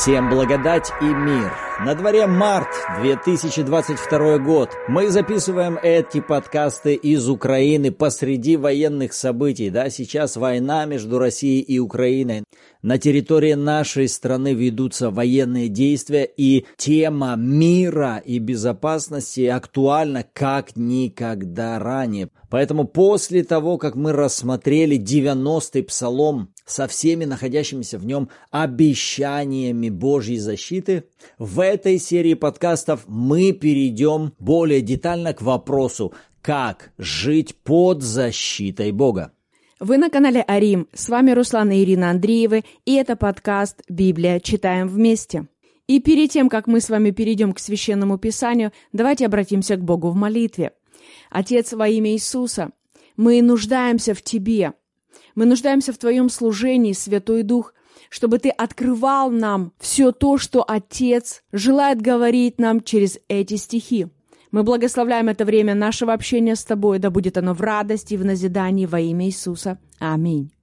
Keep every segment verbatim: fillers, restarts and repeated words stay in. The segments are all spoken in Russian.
Всем благодать и мир. На дворе март две тысячи двадцать второй год. Мы записываем эти подкасты из Украины посреди военных событий. Да, сейчас война между Россией и Украиной. На территории нашей страны ведутся военные действия, и тема мира и безопасности актуальна как никогда ранее. Поэтому после того, как мы рассмотрели девяностый псалом со всеми находящимися в нем обещаниями Божьей защиты, в этой серии подкастов мы перейдем более детально к вопросу, как жить под защитой Бога. Вы на канале Арим, с вами Руслан и Ирина Андреевы, и это подкаст «Библия. Читаем вместе». И перед тем, как мы с вами перейдем к Священному Писанию, давайте обратимся к Богу в молитве. Отец, во имя Иисуса, мы нуждаемся в Тебе. Мы нуждаемся в Твоем служении, Святой Дух, чтобы Ты открывал нам все то, что Отец желает говорить нам через эти стихи. Мы благословляем это время нашего общения с Тобой, да будет оно в радости и в назидании во имя Иисуса. Аминь.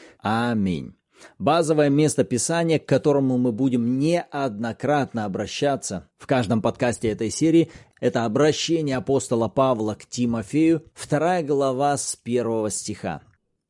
Аминь. Базовое место Писания, к которому мы будем неоднократно обращаться в каждом подкасте этой серии, это обращение апостола Павла к Тимофею, вторая глава с первого стиха.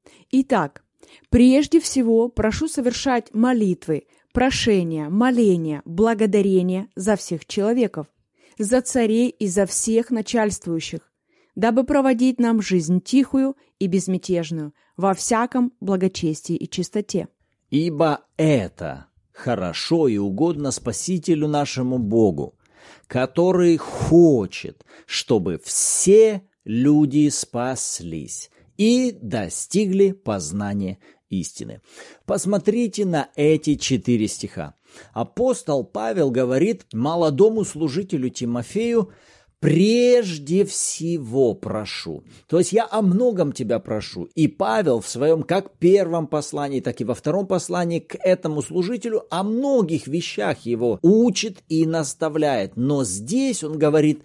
Итак, прежде всего прошу совершать молитвы, прошения, моления, благодарения за всех человеков, за царей и за всех начальствующих, дабы проводить нам жизнь тихую и безмятежную во всяком благочестии и чистоте. Ибо это хорошо и угодно Спасителю нашему Богу, который хочет, чтобы все люди спаслись и достигли познания истины. Посмотрите на эти четыре стиха. Апостол Павел говорит молодому служителю Тимофею: «Прежде всего прошу». То есть я о многом тебя прошу. И Павел в своем как первом послании, так и во втором послании к этому служителю о многих вещах его учит и наставляет. Но здесь он говорит: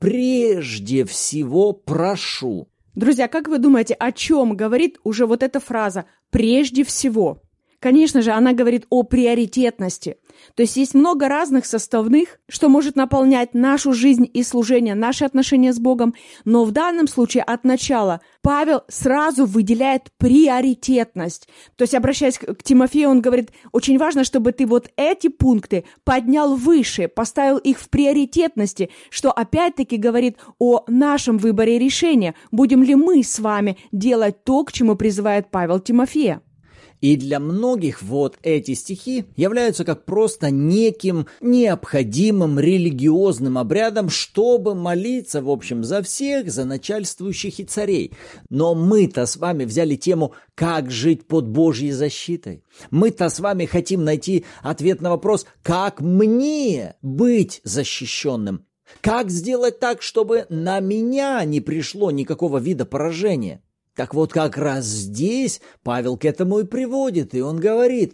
«Прежде всего прошу». Друзья, как вы думаете, о чем говорит уже вот эта фраза «прежде всего»? Конечно же, она говорит о приоритетности. То есть есть много разных составных, что может наполнять нашу жизнь и служение, наши отношения с Богом. Но в данном случае от начала Павел сразу выделяет приоритетность. То есть, обращаясь к Тимофею, он говорит: очень важно, чтобы ты вот эти пункты поднял выше, поставил их в приоритетности, что опять-таки говорит о нашем выборе решения. Будем ли мы с вами делать то, к чему призывает Павел Тимофея? И для многих вот эти стихи являются как просто неким необходимым религиозным обрядом, чтобы молиться, в общем, за всех, за начальствующих и царей. Но мы-то с вами взяли тему «Как жить под Божьей защитой?». Мы-то с вами хотим найти ответ на вопрос «Как мне быть защищенным?». Как сделать так, чтобы на меня не пришло никакого вида поражения? Так вот, как раз здесь Павел к этому и приводит, и он говорит: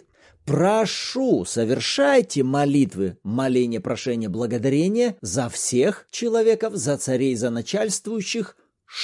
«Прошу, совершайте молитвы, моления, прошения, благодарения за всех человеков, за царей, за начальствующих,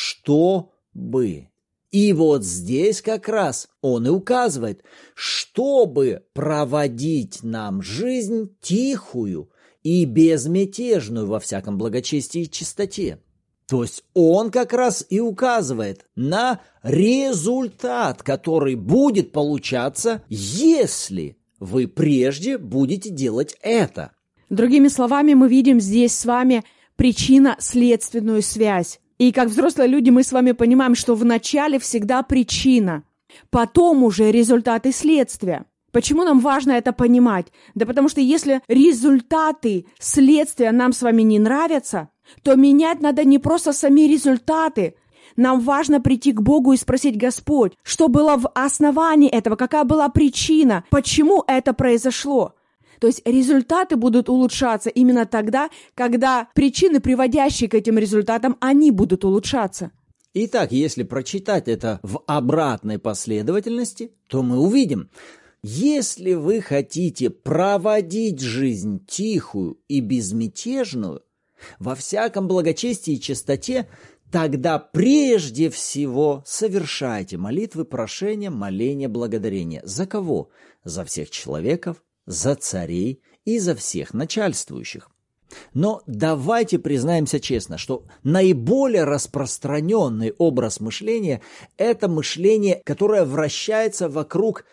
чтобы». И вот здесь как раз он и указывает, чтобы проводить нам жизнь тихую и безмятежную во всяком благочестии и чистоте. То есть он как раз и указывает на результат, который будет получаться, если вы прежде будете делать это. Другими словами, мы видим здесь с вами причинно-следственную связь. И как взрослые люди мы с вами понимаем, что вначале всегда причина, потом уже результаты следствия. Почему нам важно это понимать? Да потому что если результаты следствия нам с вами не нравятся, то менять надо не просто сами результаты. Нам важно прийти к Богу и спросить: Господь, что было в основании этого, какая была причина, почему это произошло? То есть результаты будут улучшаться именно тогда, когда причины, приводящие к этим результатам, они будут улучшаться. Итак, если прочитать это в обратной последовательности, то мы увидим: если вы хотите проводить жизнь тихую и безмятежную, во всяком благочестии и чистоте, тогда прежде всего совершайте молитвы, прошения, моления, благодарения. За кого? За всех человеков, за царей и за всех начальствующих. Но давайте признаемся честно, что наиболее распространенный образ мышления – это мышление, которое вращается вокруг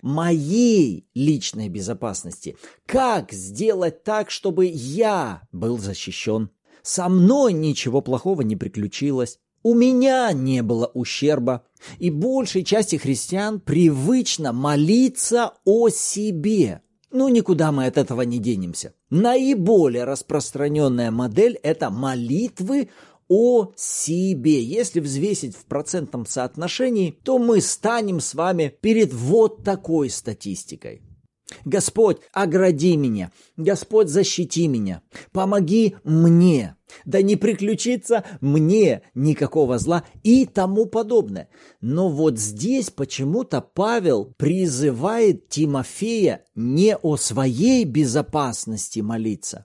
моей личной безопасности. Как сделать так, чтобы я был защищен? Со мной ничего плохого не приключилось. У меня не было ущерба. И большей части христиан привычно молиться о себе. Ну, никуда мы от этого не денемся. Наиболее распространенная модель – это молитвы о себе. Если взвесить в процентном соотношении, то мы станем с вами перед вот такой статистикой. Господь, огради меня, Господь, защити меня, помоги мне, да не приключится мне никакого зла и тому подобное. Но вот здесь почему-то Павел призывает Тимофея не о своей безопасности молиться,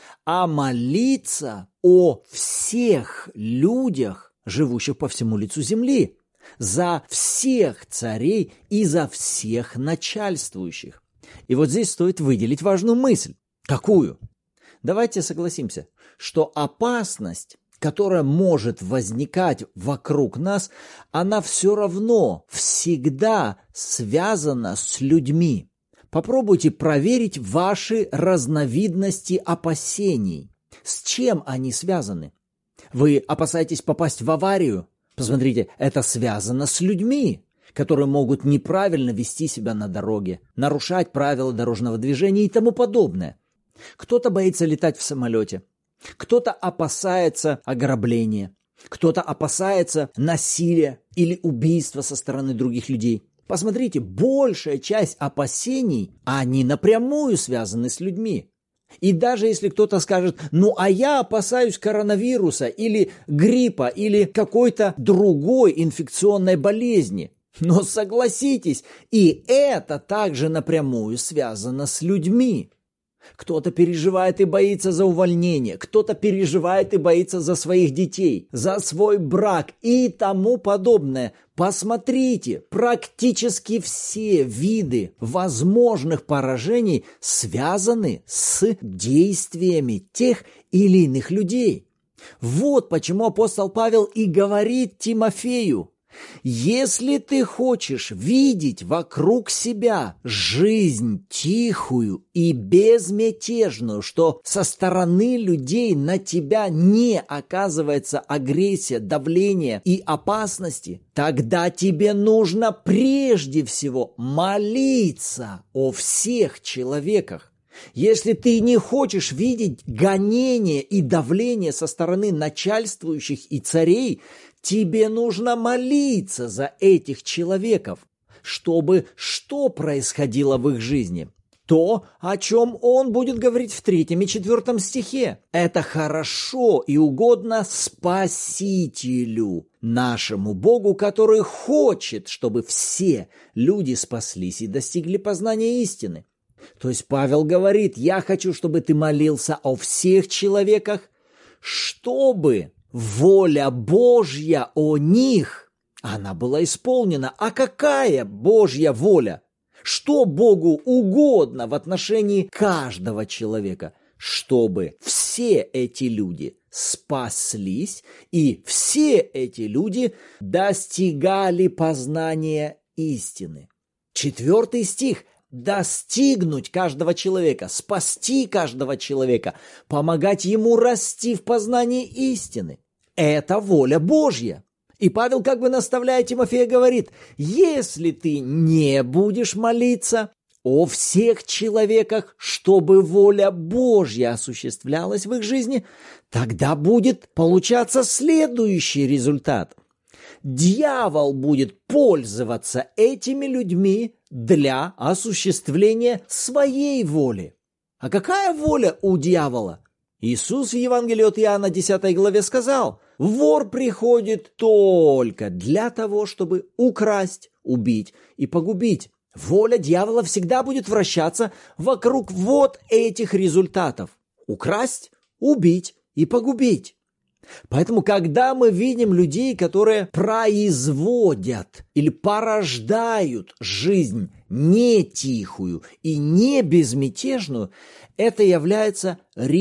а молиться о всех людях, живущих по всему лицу земли, за всех царей и за всех начальствующих. И вот здесь стоит выделить важную мысль. Какую? Давайте согласимся, что опасность, которая может возникать вокруг нас, она все равно всегда связана с людьми. Попробуйте проверить ваши разновидности опасений. С чем они связаны? Вы опасаетесь попасть в аварию? Посмотрите, это связано с людьми, которые могут неправильно вести себя на дороге, нарушать правила дорожного движения и тому подобное. Кто-то боится летать в самолете, кто-то опасается ограбления, кто-то опасается насилия или убийства со стороны других людей. Посмотрите, большая часть опасений, они напрямую связаны с людьми. И даже если кто-то скажет, ну а я опасаюсь коронавируса или гриппа или какой-то другой инфекционной болезни, но согласитесь, и это также напрямую связано с людьми. Кто-то переживает и боится за увольнение, кто-то переживает и боится за своих детей, за свой брак и тому подобное. Посмотрите, практически все виды возможных поражений связаны с действиями тех или иных людей. Вот почему апостол Павел и говорит Тимофею: если ты хочешь видеть вокруг себя жизнь тихую и безмятежную, что со стороны людей на тебя не оказывается агрессия, давление и опасности, тогда тебе нужно прежде всего молиться о всех человеках. Если ты не хочешь видеть гонения и давление со стороны начальствующих и царей, тебе нужно молиться за этих человеков, чтобы что происходило в их жизни? То, о чем он будет говорить в третьем и четвертом стихе. Это хорошо и угодно Спасителю, нашему Богу, который хочет, чтобы все люди спаслись и достигли познания истины. То есть Павел говорит: я хочу, чтобы ты молился о всех человеках, чтобы воля Божья о них, она была исполнена. А какая Божья воля? Что Богу угодно в отношении каждого человека? Чтобы все эти люди спаслись, и все эти люди достигали познания истины. Четвертый стих. Достигнуть каждого человека, спасти каждого человека, помогать ему расти в познании истины. Это воля Божья. И Павел как бы наставляя Тимофея говорит: если ты не будешь молиться о всех человеках, чтобы воля Божья осуществлялась в их жизни, тогда будет получаться следующий результат. Дьявол будет пользоваться этими людьми для осуществления своей воли. А какая воля у дьявола? Иисус в Евангелии от Иоанна десятой главе сказал: вор приходит только для того, чтобы украсть, убить и погубить. Воля дьявола всегда будет вращаться вокруг вот этих результатов: украсть, убить и погубить. Поэтому, когда мы видим людей, которые производят или порождают жизнь не тихую и не безмятежную, это является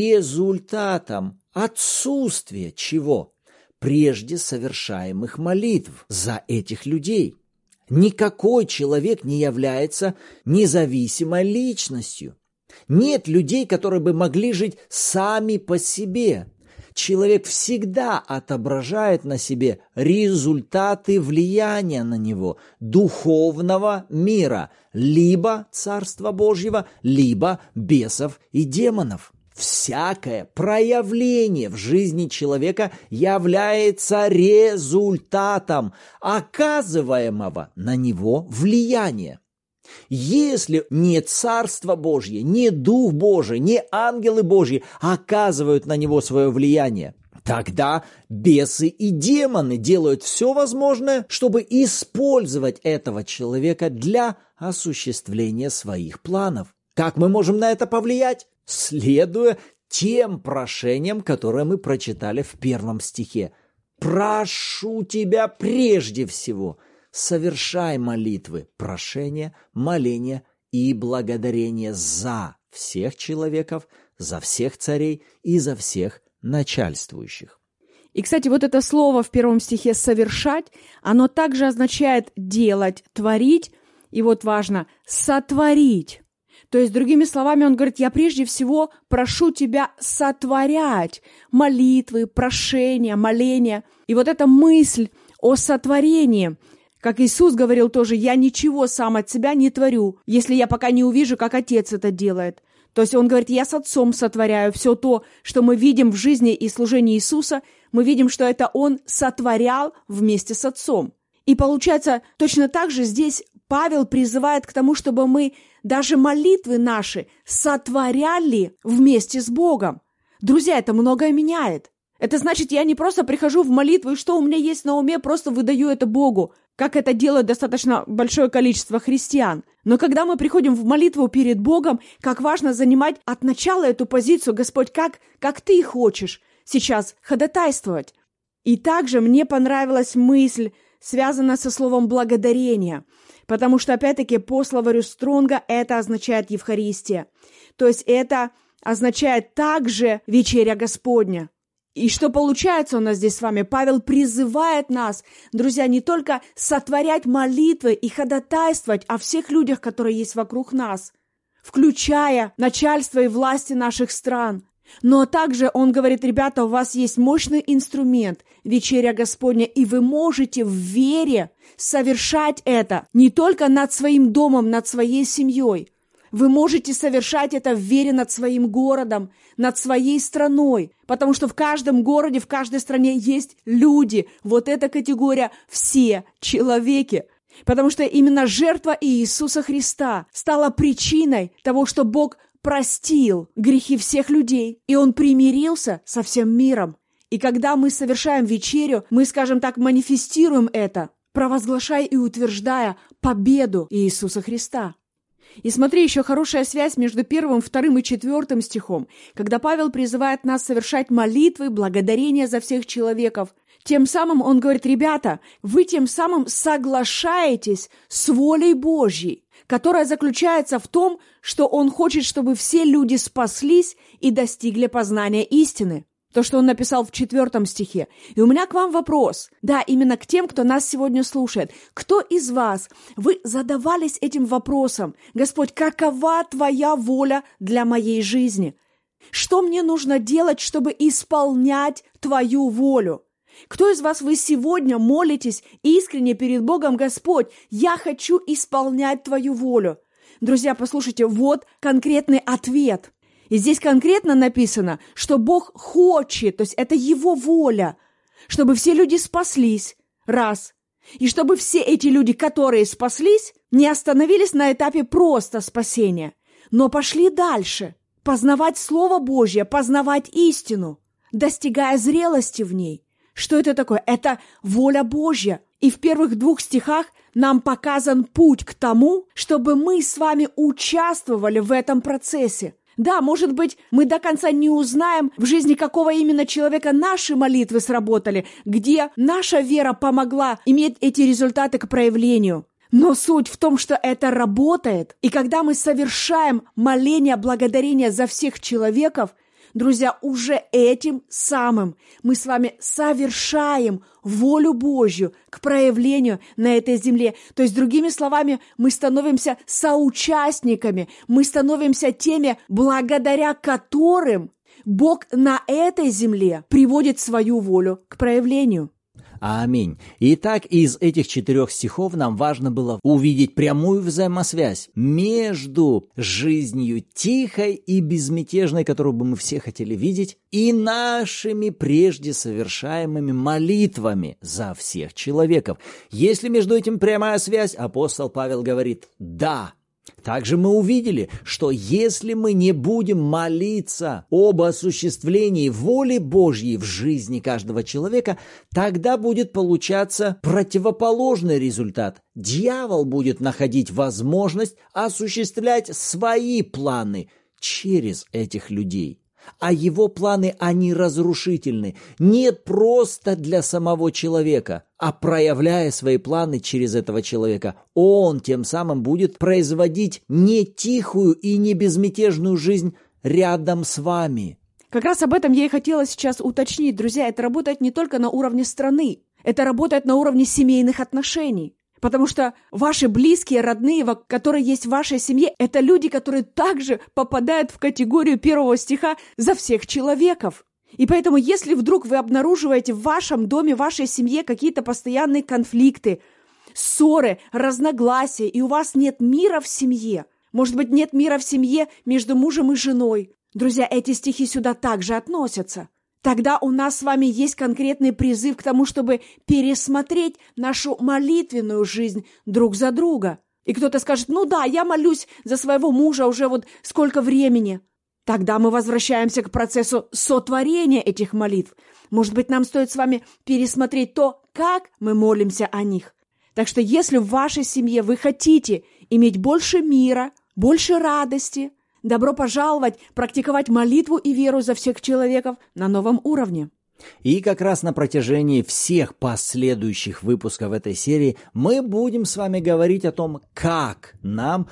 результатом отсутствия чего? Прежде совершаемых молитв за этих людей. Никакой человек не является независимой личностью. Нет людей, которые бы могли жить сами по себе. Человек всегда отображает на себе результаты влияния на него духовного мира, либо Царства Божьего, либо бесов и демонов. Всякое проявление в жизни человека является результатом оказываемого на него влияния. Если не Царство Божье, не Дух Божий, не ангелы Божьи оказывают на него свое влияние, тогда бесы и демоны делают все возможное, чтобы использовать этого человека для осуществления своих планов. Как мы можем на это повлиять? Следуя тем прошениям, которые мы прочитали в первом стихе. «Прошу тебя прежде всего, совершай молитвы, прошения, моления и благодарения за всех человеков, за всех царей и за всех начальствующих». И, кстати, вот это слово в первом стихе «совершать», оно также означает делать, творить, и вот важно «сотворить». То есть, другими словами, он говорит, я прежде всего прошу тебя сотворять молитвы, прошения, моления. И вот эта мысль о сотворении, как Иисус говорил тоже, я ничего сам от себя не творю, если я пока не увижу, как Отец это делает. То есть он говорит, я с Отцом сотворяю все то, что мы видим в жизни и служении Иисуса, мы видим, что это Он сотворял вместе с Отцом. И получается, точно так же здесь Павел призывает к тому, чтобы мы даже молитвы наши сотворяли вместе с Богом. Друзья, это многое меняет. Это значит, я не просто прихожу в молитву, и что у меня есть на уме, просто выдаю это Богу, как это делает достаточно большое количество христиан. Но когда мы приходим в молитву перед Богом, как важно занимать от начала эту позицию, Господь, как, как Ты хочешь сейчас ходатайствовать. И также мне понравилась мысль, связанная со словом «благодарение», потому что, опять-таки, по словарю Стронга это означает Евхаристия. То есть это означает также вечеря Господня. И что получается у нас здесь с вами? Павел призывает нас, друзья, не только сотворять молитвы и ходатайствовать о всех людях, которые есть вокруг нас, включая начальство и власти наших стран, но также он говорит, ребята, у вас есть мощный инструмент, вечеря Господня, и вы можете в вере совершать это не только над своим домом, над своей семьей. Вы можете совершать это в вере над своим городом, над своей страной, потому что в каждом городе, в каждой стране есть люди. Вот эта категория «все человеки». Потому что именно жертва Иисуса Христа стала причиной того, что Бог простил грехи всех людей, и Он примирился со всем миром. И когда мы совершаем вечерю, мы, скажем так, манифестируем это, провозглашая и утверждая победу Иисуса Христа. И смотри, еще хорошая связь между первым, вторым и четвертым стихом, когда Павел призывает нас совершать молитвы, благодарения за всех человеков. Тем самым он говорит, ребята, вы тем самым соглашаетесь с волей Божьей, которая заключается в том, что Он хочет, чтобы все люди спаслись и достигли познания истины. То, что он написал в четвертом стихе. И у меня к вам вопрос. Да, именно к тем, кто нас сегодня слушает. Кто из вас, вы задавались этим вопросом? Господь, какова Твоя воля для моей жизни? Что мне нужно делать, чтобы исполнять Твою волю? Кто из вас вы сегодня молитесь искренне перед Богом, Господь, я хочу исполнять Твою волю? Друзья, послушайте, вот конкретный ответ. И здесь конкретно написано, что Бог хочет, то есть это Его воля, чтобы все люди спаслись, раз, и чтобы все эти люди, которые спаслись, не остановились на этапе просто спасения, но пошли дальше, познавать Слово Божье, познавать истину, достигая зрелости в ней. Что это такое? Это воля Божья. И в первых двух стихах нам показан путь к тому, чтобы мы с вами участвовали в этом процессе. Да, может быть, мы до конца не узнаем в жизни, какого именно человека наши молитвы сработали, где наша вера помогла иметь эти результаты к проявлению. Но суть в том, что это работает. И когда мы совершаем моление благодарения за всех человеков, друзья, уже этим самым мы с вами совершаем волю Божью к проявлению на этой земле. То есть, другими словами, мы становимся соучастниками, мы становимся теми, благодаря которым Бог на этой земле приводит свою волю к проявлению. Аминь. Итак, из этих четырех стихов нам важно было увидеть прямую взаимосвязь между жизнью тихой и безмятежной, которую бы мы все хотели видеть, и нашими прежде совершаемыми молитвами за всех человеков. Если между этим прямая связь, апостол Павел говорит «да». Также мы увидели, что если мы не будем молиться об осуществлении воли Божьей в жизни каждого человека, тогда будет получаться противоположный результат. Дьявол будет находить возможность осуществлять свои планы через этих людей. А его планы, они разрушительны не просто для самого человека, а проявляя свои планы через этого человека, он тем самым будет производить не тихую и не безмятежную жизнь рядом с вами. Как раз об этом я и хотела сейчас уточнить, друзья. Это работает не только на уровне страны, это работает на уровне семейных отношений. Потому что ваши близкие, родные, которые есть в вашей семье, это люди, которые также попадают в категорию первого стиха «за всех человеков». И поэтому, если вдруг вы обнаруживаете в вашем доме, в вашей семье какие-то постоянные конфликты, ссоры, разногласия, и у вас нет мира в семье, может быть, нет мира в семье между мужем и женой, друзья, эти стихи сюда также относятся. Тогда у нас с вами есть конкретный призыв к тому, чтобы пересмотреть нашу молитвенную жизнь друг за друга. И кто-то скажет, ну да, я молюсь за своего мужа уже вот сколько времени. Тогда мы возвращаемся к процессу сотворения этих молитв. Может быть, нам стоит с вами пересмотреть то, как мы молимся о них. Так что если в вашей семье вы хотите иметь больше мира, больше радости, добро пожаловать практиковать молитву и веру за всех человеков на новом уровне. И как раз на протяжении всех последующих выпусков этой серии мы будем с вами говорить о том, как нам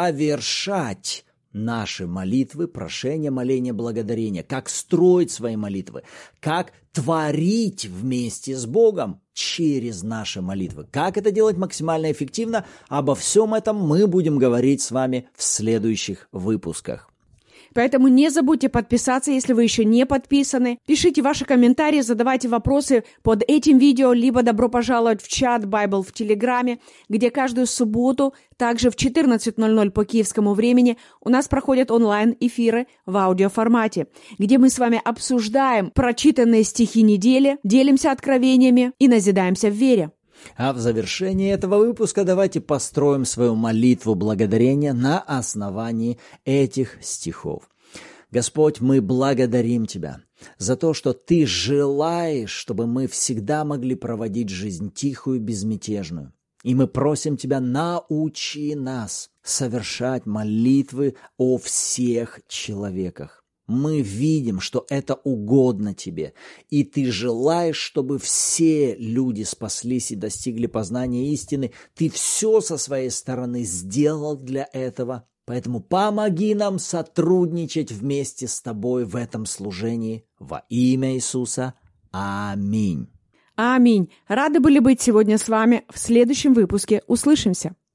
совершать наши молитвы, прошения, моления, благодарения, как строить свои молитвы, как творить вместе с Богом через наши молитвы. Как это делать максимально эффективно? Обо всем этом мы будем говорить с вами в следующих выпусках. Поэтому не забудьте подписаться, если вы еще не подписаны. Пишите ваши комментарии, задавайте вопросы под этим видео, либо добро пожаловать в чат Bible в Телеграме, где каждую субботу, также в четырнадцать ноль ноль по киевскому времени, у нас проходят онлайн-эфиры в аудиоформате, где мы с вами обсуждаем прочитанные стихи недели, делимся откровениями и назидаемся в вере. А в завершении этого выпуска давайте построим свою молитву благодарения на основании этих стихов. Господь, мы благодарим Тебя за то, что Ты желаешь, чтобы мы всегда могли проводить жизнь тихую, безмятежную. И мы просим Тебя, научи нас совершать молитвы о всех человеках. Мы видим, что это угодно Тебе, и Ты желаешь, чтобы все люди спаслись и достигли познания истины. Ты все со своей стороны сделал для этого, поэтому помоги нам сотрудничать вместе с Тобой в этом служении во имя Иисуса. Аминь. Аминь. Рады были быть сегодня с вами. В следующем выпуске услышимся.